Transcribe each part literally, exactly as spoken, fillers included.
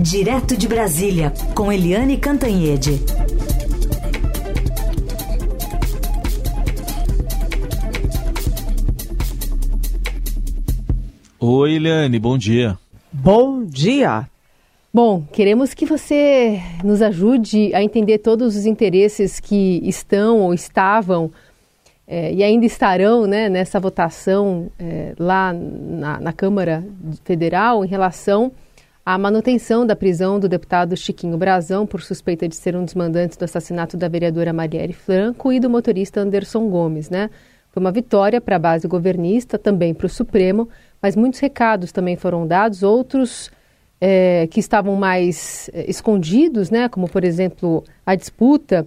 Direto de Brasília, com Eliane Cantanhede. Oi, Eliane, bom dia. Bom dia. Bom, queremos que você nos ajude a entender todos os interesses que estão ou estavam é, e ainda estarão, né, nessa votação é, lá na, na Câmara Federal em relação à manutenção da prisão do deputado Chiquinho Brazão por suspeita de ser um dos mandantes do assassinato da vereadora Marielle Franco e do motorista Anderson Gomes, né? Foi uma vitória para a base governista, também para o Supremo, mas muitos recados também foram dados, outros é, que estavam mais é, escondidos, né? Como, por exemplo, a disputa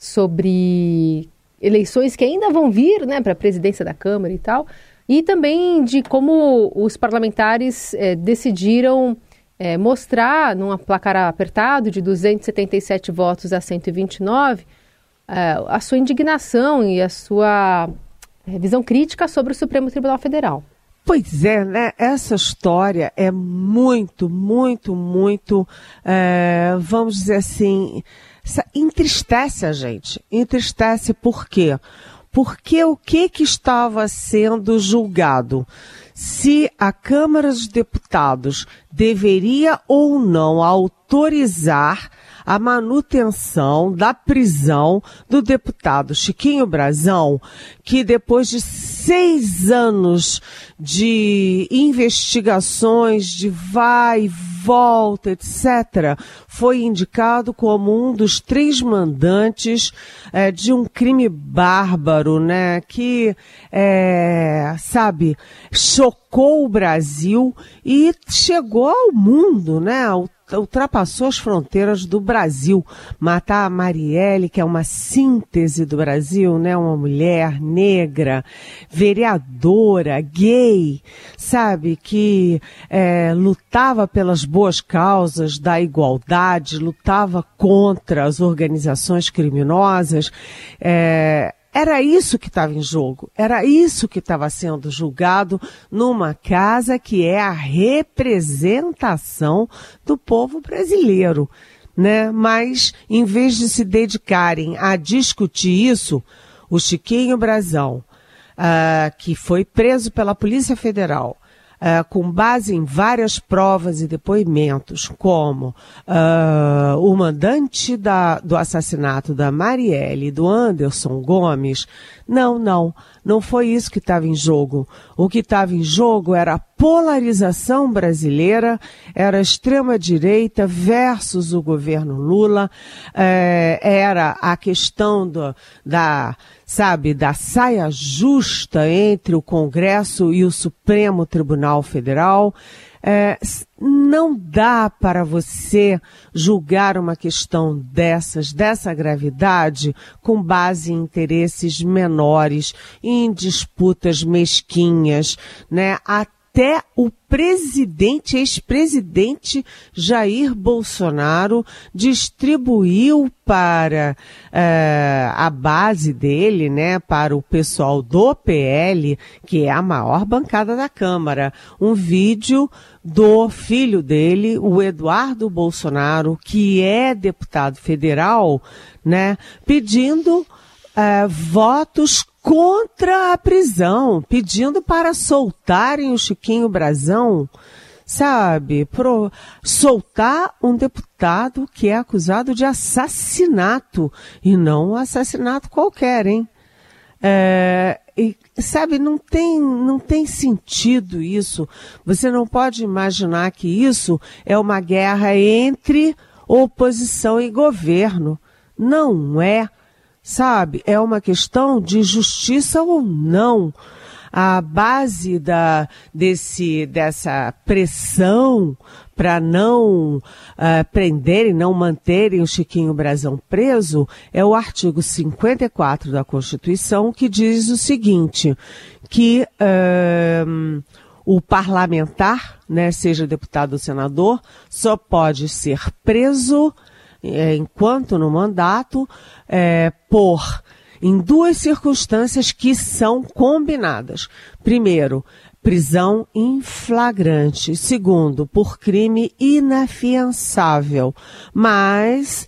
sobre eleições que ainda vão vir, né, para a presidência da Câmara e tal, e também de como os parlamentares é, decidiram é, mostrar, num placar apertado de duzentos e setenta e sete votos a cento e vinte e nove, é, a sua indignação e a sua visão crítica sobre o Supremo Tribunal Federal. Pois é, né? Essa história é muito, muito, muito, é, vamos dizer assim, entristece a gente. Entristece por quê? Porque o que que estava sendo julgado? Se a Câmara dos Deputados deveria ou não autorizar a manutenção da prisão do deputado Chiquinho Brazão, que depois de seis anos de investigações, de vai e volta, etcétera, foi indicado como um dos três mandantes é, de um crime bárbaro, né, que, é, sabe, chocou o Brasil e chegou ao mundo, né, ultrapassou as fronteiras do Brasil. Matar a Marielle, que é uma síntese do Brasil, né? Uma mulher negra, vereadora, gay, sabe? Que é, lutava pelas boas causas da igualdade, lutava contra as organizações criminosas. É, Era isso que estava em jogo, era isso que estava sendo julgado numa casa que é a representação do povo brasileiro, né? Mas, em vez de se dedicarem a discutir isso, o Chiquinho Brazão, uh, que foi preso pela Polícia Federal, Uh, com base em várias provas e depoimentos, como uh, o mandante da, do assassinato da Marielle e do Anderson Gomes, não, não, não foi isso que estava em jogo. O que estava em jogo era a polarização brasileira, era a extrema-direita versus o governo Lula, eh, era a questão do, da, sabe, da saia justa entre o Congresso e o Supremo Tribunal Federal. É, não dá para você julgar uma questão dessas, dessa gravidade, com base em interesses menores, em disputas mesquinhas, né? Até o presidente, ex-presidente Jair Bolsonaro distribuiu para uh, a base dele, né, para o pessoal do P L, que é a maior bancada da Câmara, um vídeo do filho dele, o Eduardo Bolsonaro, que é deputado federal, né, pedindo uh, votos contra a prisão, pedindo para soltarem o Chiquinho Brazão, sabe, pro, soltar um deputado que é acusado de assassinato, e não um assassinato qualquer, hein? É, e, sabe, não tem, não tem sentido isso. Você não pode imaginar que isso é uma guerra entre oposição e governo. Não é. Sabe, é uma questão de justiça ou não. A base da, desse, dessa pressão para não uh, prenderem, não manterem o Chiquinho Brazão preso é o artigo cinquenta e quatro da Constituição, que diz o seguinte, que uh, o parlamentar, né, seja deputado ou senador, só pode ser preso é, enquanto no mandato, é, por, em duas circunstâncias que são combinadas. Primeiro, prisão em flagrante. Segundo, por crime inafiançável. Mas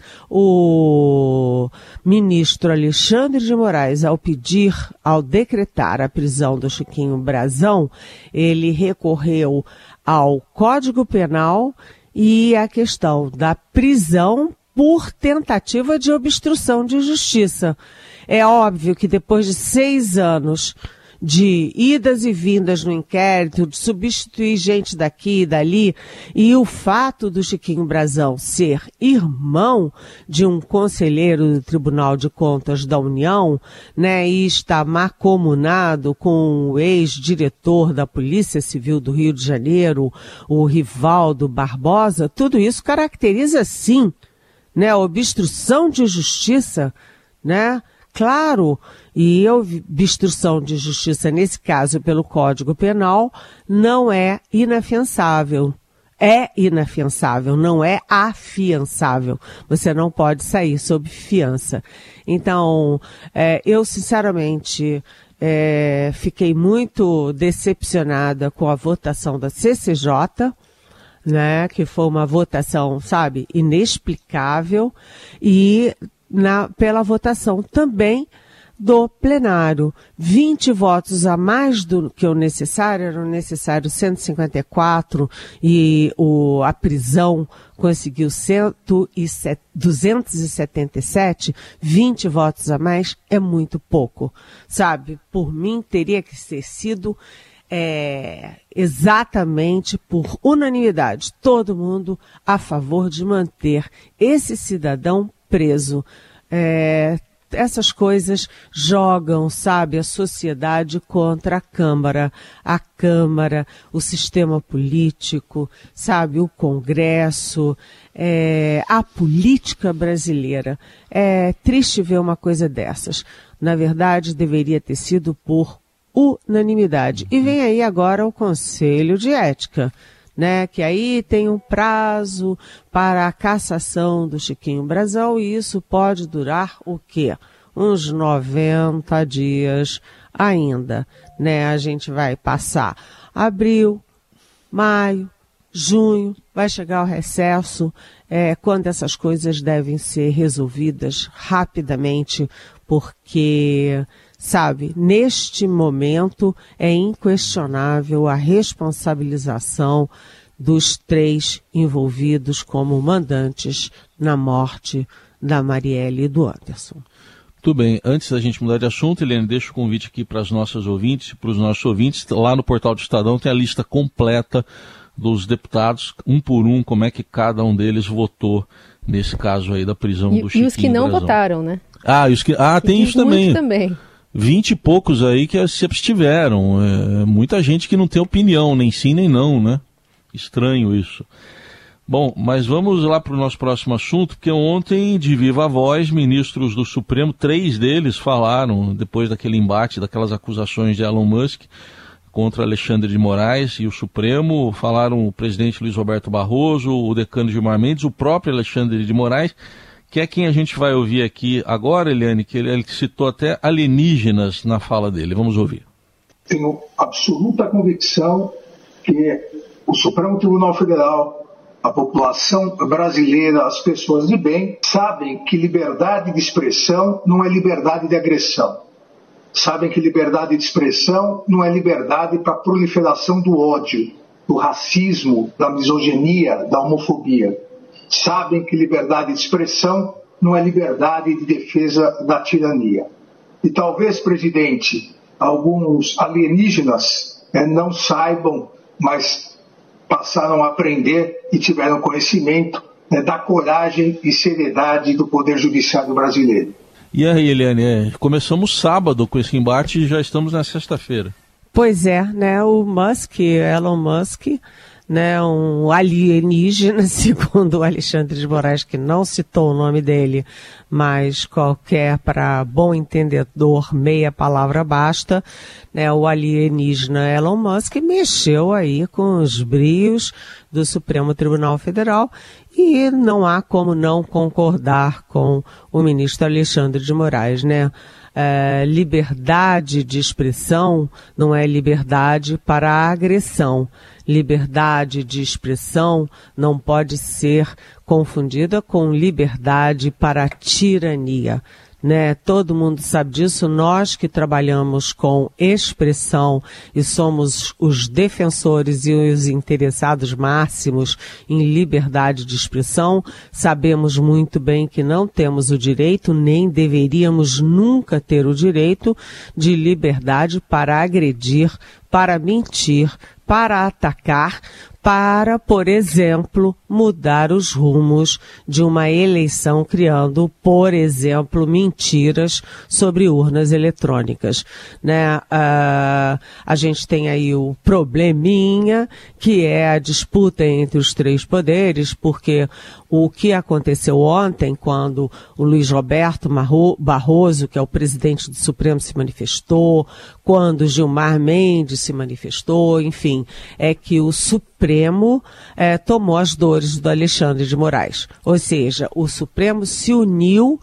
o ministro Alexandre de Moraes, ao pedir, ao decretar a prisão do Chiquinho Brazão, ele recorreu ao Código Penal e à questão da prisão por tentativa de obstrução de justiça. É óbvio que depois de seis anos de idas e vindas no inquérito, de substituir gente daqui e dali, e o fato do Chiquinho Brazão ser irmão de um conselheiro do Tribunal de Contas da União, né, e está mancomunado com o ex-diretor da Polícia Civil do Rio de Janeiro, o Rivaldo Barbosa, tudo isso caracteriza, sim, né, a obstrução de justiça, né? Claro, e a obstrução de justiça, nesse caso, pelo Código Penal, não é inafiançável. É inafiançável, não é afiançável. Você não pode sair sob fiança. Então, é, eu, sinceramente, é, fiquei muito decepcionada com a votação da C C J, né, que foi uma votação, sabe, inexplicável, e na, pela votação também do plenário. vinte votos a mais do que o necessário, eram necessários cento e cinquenta e quatro, e o, a prisão conseguiu duzentos e setenta e sete, vinte votos a mais é muito pouco, sabe? Por mim, teria que ter sido é, exatamente por unanimidade, todo mundo a favor de manter esse cidadão preso. É, essas coisas jogam, sabe, a sociedade contra a Câmara, a Câmara, o sistema político, sabe, o Congresso, é, a política brasileira. É triste ver uma coisa dessas. Na verdade, deveria ter sido por unanimidade. E vem aí agora o Conselho de Ética, né, que aí tem um prazo para a cassação do Chiquinho Brazão, e isso pode durar o quê? Uns noventa dias ainda, né? A gente vai passar abril, maio, junho, vai chegar o recesso, é, quando essas coisas devem ser resolvidas rapidamente, porque, sabe, neste momento é inquestionável a responsabilização dos três envolvidos como mandantes na morte da Marielle e do Anderson. Muito bem, antes da gente mudar de assunto, Eliane, deixa o convite aqui para as nossas ouvintes, para os nossos ouvintes. Lá no portal do Estadão tem a lista completa dos deputados, um por um, como é que cada um deles votou nesse caso aí da prisão e, do Chiquinho E os que não Brazão. votaram, né? Ah, os que, ah tem isso também. também. Vinte e poucos aí que se abstiveram. É, muita gente que não tem opinião, nem sim nem não, né? Estranho isso. Bom, mas vamos lá para o nosso próximo assunto, porque ontem, de viva voz, ministros do Supremo, três deles falaram, depois daquele embate, daquelas acusações de Elon Musk contra Alexandre de Moraes e o Supremo, falaram o presidente Luiz Roberto Barroso, o decano Gilmar Mendes, o próprio Alexandre de Moraes, que é quem a gente vai ouvir aqui agora, Eliane, que ele, ele citou até alienígenas na fala dele. Vamos ouvir. Tenho absoluta convicção que o Supremo Tribunal Federal, a população brasileira, as pessoas de bem, sabem que liberdade de expressão não é liberdade de agressão. Sabem que liberdade de expressão não é liberdade para a proliferação do ódio, do racismo, da misoginia, da homofobia. Sabem que liberdade de expressão não é liberdade de defesa da tirania. E talvez, presidente, alguns alienígenas eh, não saibam, mas passaram a aprender e tiveram conhecimento né, da coragem e seriedade do Poder Judiciário brasileiro. E aí, Eliane, é, começamos sábado com esse embate e já estamos na sexta-feira. Pois é, né, o Musk, Elon Musk, né, um alienígena, segundo o Alexandre de Moraes, que não citou o nome dele, mas qualquer, para bom entendedor, meia palavra basta, né, o alienígena Elon Musk mexeu aí com os brios do Supremo Tribunal Federal e não há como não concordar com o ministro Alexandre de Moraes, né? é, liberdade de expressão não é liberdade para a agressão. Liberdade de expressão não pode ser confundida com liberdade para a tirania. Né? Todo mundo sabe disso. Nós que trabalhamos com expressão e somos os defensores e os interessados máximos em liberdade de expressão, sabemos muito bem que não temos o direito, nem deveríamos nunca ter o direito de liberdade para agredir, para mentir, para atacar, para, por exemplo, mudar os rumos de uma eleição, criando, por exemplo, mentiras sobre urnas eletrônicas. Né? Uh, a gente tem aí o probleminha, que é a disputa entre os três poderes, porque o que aconteceu ontem, quando o Luiz Roberto Barroso, que é o presidente do Supremo, se manifestou, quando Gilmar Mendes se manifestou, enfim, é que o Supremo eh, tomou as dores do Alexandre de Moraes. Ou seja, o Supremo se uniu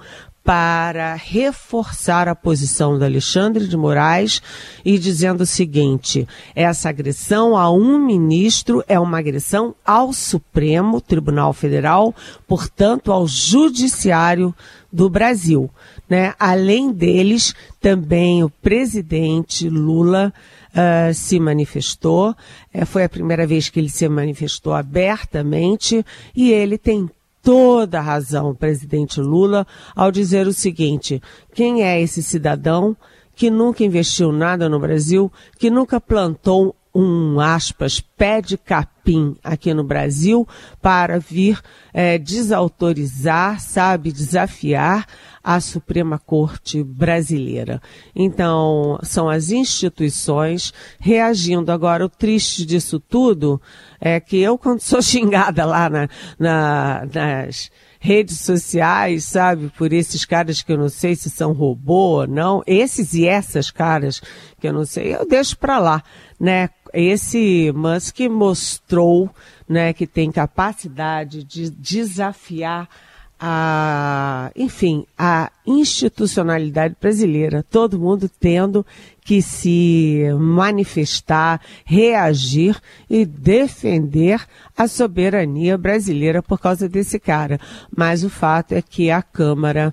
para reforçar a posição do Alexandre de Moraes e dizendo o seguinte: essa agressão a um ministro é uma agressão ao Supremo Tribunal Federal, portanto ao Judiciário do Brasil. Né? Além deles, também o presidente Lula uh, se manifestou. É, foi a primeira vez que ele se manifestou abertamente e ele tem toda a razão, o presidente Lula, ao dizer o seguinte: quem é esse cidadão que nunca investiu nada no Brasil, que nunca plantou um, aspas, pé de capim aqui no Brasil para vir é, desautorizar, sabe, desafiar a Suprema Corte brasileira. Então, são as instituições reagindo. Agora, o triste disso tudo é que eu, quando sou xingada lá na, na, nas redes sociais, sabe, por esses caras que eu não sei se são robô ou não, esses e essas caras que eu não sei, eu deixo pra lá, né? Esse Musk mostrou, né, que tem capacidade de desafiar a, enfim, a institucionalidade brasileira, todo mundo tendo que se manifestar, reagir e defender a soberania brasileira por causa desse cara. Mas o fato é que a Câmara,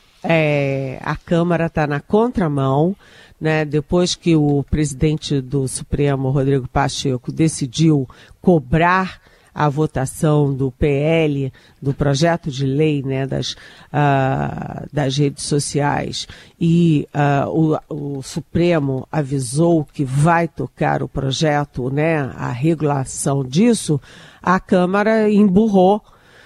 é, a Câmara está na contramão, né? Depois que o presidente do Supremo, Rodrigo Pacheco, decidiu cobrar a votação do P L, do projeto de lei, né, das, uh, das redes sociais, e uh, o, o Supremo avisou que vai tocar o projeto, né, a regulação disso, a Câmara emburrou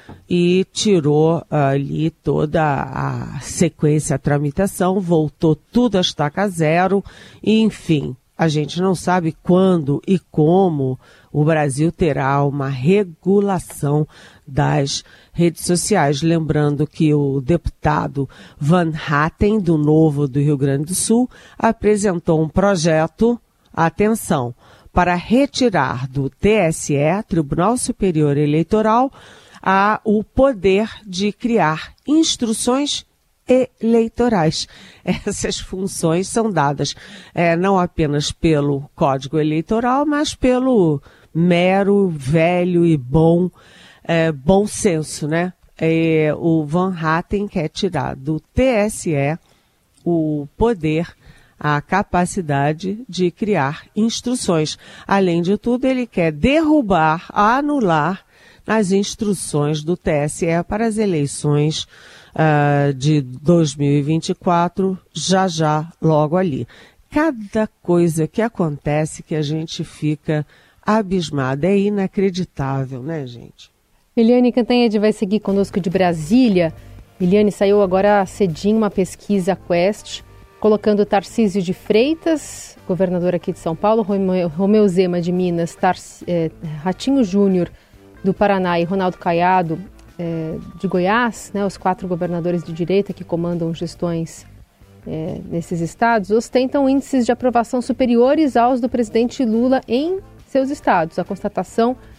e tirou uh, ali toda a sequência, a tramitação, voltou tudo a estaca zero, e, enfim, a gente não sabe quando e como o Brasil terá uma regulação das redes sociais. Lembrando que o deputado Van Hatten, do Novo do Rio Grande do Sul, apresentou um projeto, atenção, para retirar do T S E, Tribunal Superior Eleitoral, a, o poder de criar instruções eleitorais. Essas funções são dadas é, não apenas pelo Código Eleitoral, mas pelo mero, velho e bom, é, bom senso, né? É, o Van Hatten quer tirar do T S E o poder, a capacidade de criar instruções. Além de tudo, ele quer derrubar, anular as instruções do T S E para as eleições uh, de dois mil e vinte e quatro, já já, logo ali. Cada coisa que acontece que a gente fica abismada, é inacreditável, né, gente? Eliane Cantanhede vai seguir conosco de Brasília. Eliane, saiu agora cedinho uma pesquisa Quest, colocando Tarcísio de Freitas, governador aqui de São Paulo, Romeu Zema de Minas, Tarci, é, Ratinho Júnior do Paraná e Ronaldo Caiado é, de Goiás, né, os quatro governadores de direita que comandam gestões é, nesses estados, ostentam índices de aprovação superiores aos do presidente Lula em seus estados. A constatação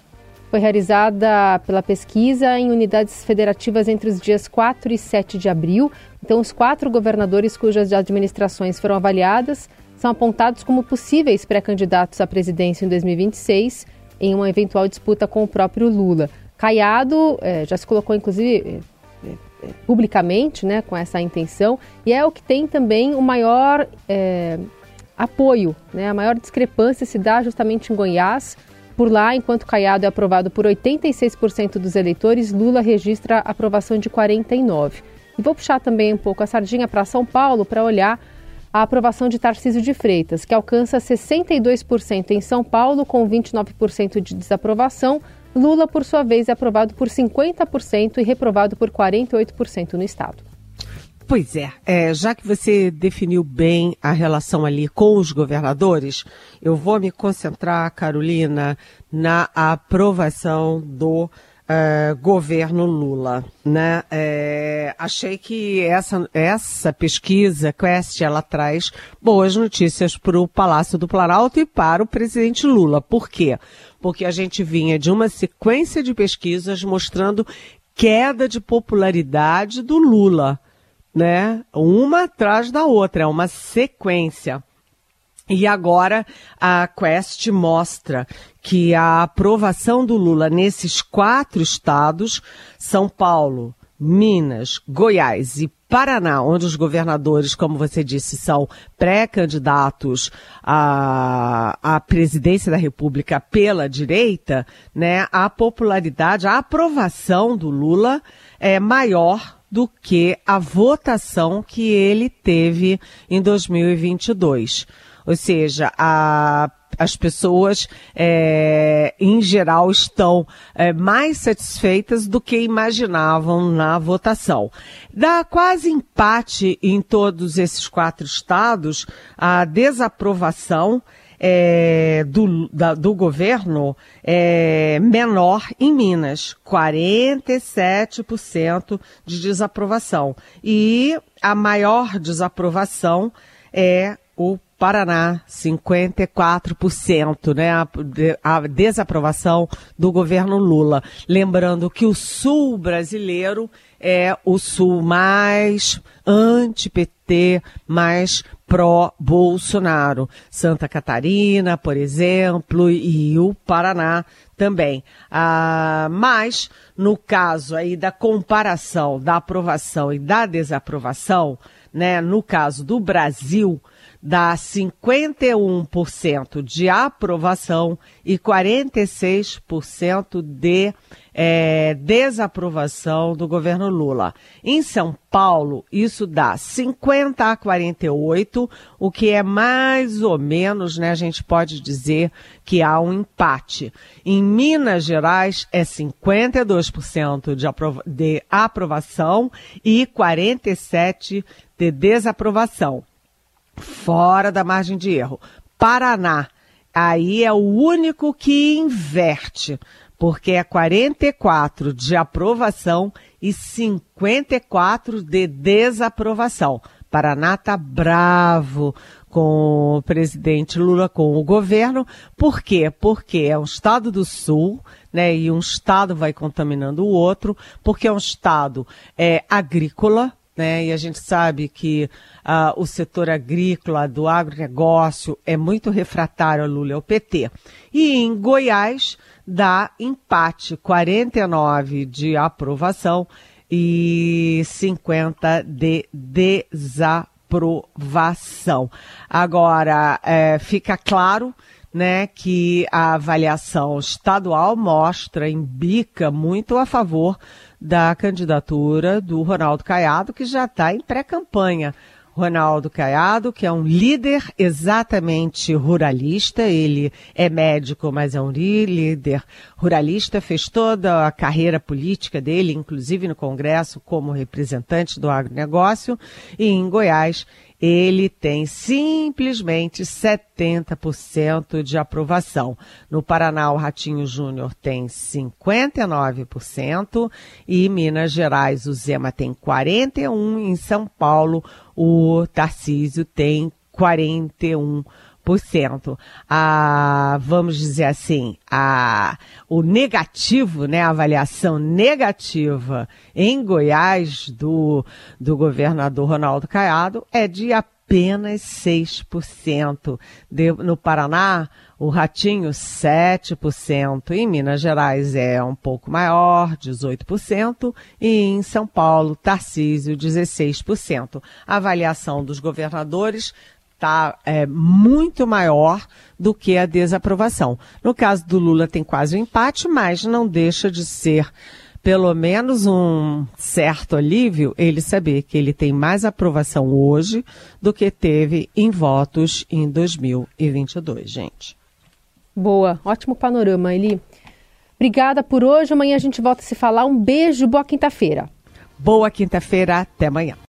foi realizada pela pesquisa em unidades federativas entre os dias quatro e sete de abril. Então, os quatro governadores cujas administrações foram avaliadas são apontados como possíveis pré-candidatos à presidência em dois mil e vinte e seis, em uma eventual disputa com o próprio Lula. Caiado eh, já se colocou, inclusive, eh, eh, publicamente, né, com essa intenção, e é o que tem também o maior eh, apoio, né, a maior discrepância se dá justamente em Goiás. Por lá, enquanto Caiado é aprovado por oitenta e seis por cento dos eleitores, Lula registra aprovação de quarenta e nove por cento. E vou puxar também um pouco a sardinha para São Paulo para olhar a aprovação de Tarcísio de Freitas, que alcança sessenta e dois por cento em São Paulo, com vinte e nove por cento de desaprovação. Lula, por sua vez, é aprovado por cinquenta por cento e reprovado por quarenta e oito por cento no estado. Pois é, é, já que você definiu bem a relação ali com os governadores, eu vou me concentrar, Carolina, na aprovação do Uh, governo Lula, né? É, achei que essa, essa pesquisa, Quest, ela traz boas notícias para o Palácio do Planalto e para o presidente Lula. Por quê? Porque a gente vinha de uma sequência de pesquisas mostrando queda de popularidade do Lula, né? Uma atrás da outra, é uma sequência. E agora a Quest mostra que a aprovação do Lula nesses quatro estados, São Paulo, Minas, Goiás e Paraná, onde os governadores, como você disse, são pré-candidatos à, à presidência da República pela direita, né, a popularidade, a aprovação do Lula é maior do que a votação que ele teve em dois mil e vinte e dois. Ou seja, a, as pessoas, é, em geral, estão é, mais satisfeitas do que imaginavam na votação. Dá quase empate em todos esses quatro estados. A desaprovação é, do, da, do governo é menor em Minas, quarenta e sete por cento de desaprovação. E a maior desaprovação é o Paraná, cinquenta e quatro por cento, né, a, a desaprovação do governo Lula. Lembrando que o sul brasileiro é o sul mais anti-P T, mais pró-Bolsonaro. Santa Catarina, por exemplo, e o Paraná também. Ah, mas, no caso aí da comparação da aprovação e da desaprovação, né, no caso do Brasil, dá cinquenta e um por cento de aprovação e quarenta e seis por cento de é, desaprovação do governo Lula. Em São Paulo, isso dá cinquenta a quarenta e oito, o que é mais ou menos, né, a gente pode dizer que há um empate. Em Minas Gerais, é cinquenta e dois por cento de, aprova- de aprovação e quarenta e sete por cento de desaprovação. Fora da margem de erro. Paraná, aí é o único que inverte, porque é quarenta e quatro de aprovação e cinquenta e quatro de desaprovação. Paraná tá bravo com o presidente Lula, com o governo. Por quê? Porque é um estado do sul, né, e um estado vai contaminando o outro, porque é um estado é, agrícola, né, e a gente sabe que uh, o setor agrícola, do agronegócio, é muito refratário ao Lula e ao P T. E em Goiás dá empate, quarenta e nove de aprovação e cinquenta de desaprovação. Agora, é, fica claro, né, que a avaliação estadual mostra, indica muito a favor da candidatura do Ronaldo Caiado, que já está em pré-campanha. Ronaldo Caiado, que é um líder exatamente ruralista, ele é médico, mas é um líder ruralista, fez toda a carreira política dele, inclusive no Congresso, como representante do agronegócio, e em Goiás ele tem simplesmente setenta por cento de aprovação. No Paraná, o Ratinho Júnior tem cinquenta e nove por cento e em Minas Gerais o Zema tem quarenta e um por cento, em São Paulo o Tarcísio tem quarenta e um por cento. A, vamos dizer assim, a, o negativo, né, a avaliação negativa em Goiás do, do governador Ronaldo Caiado é de apenas seis por cento. De, no Paraná, o Ratinho, sete por cento. Em Minas Gerais é um pouco maior, dezoito por cento. E em São Paulo, Tarcísio, dezesseis por cento. A avaliação dos governadores está é, muito maior do que a desaprovação. No caso do Lula tem quase um empate, mas não deixa de ser pelo menos um certo alívio ele saber que ele tem mais aprovação hoje do que teve em votos em dois mil e vinte e dois, gente. Boa, ótimo panorama, Eli. Obrigada por hoje, amanhã a gente volta a se falar. Um beijo, boa quinta-feira. Boa quinta-feira, até amanhã.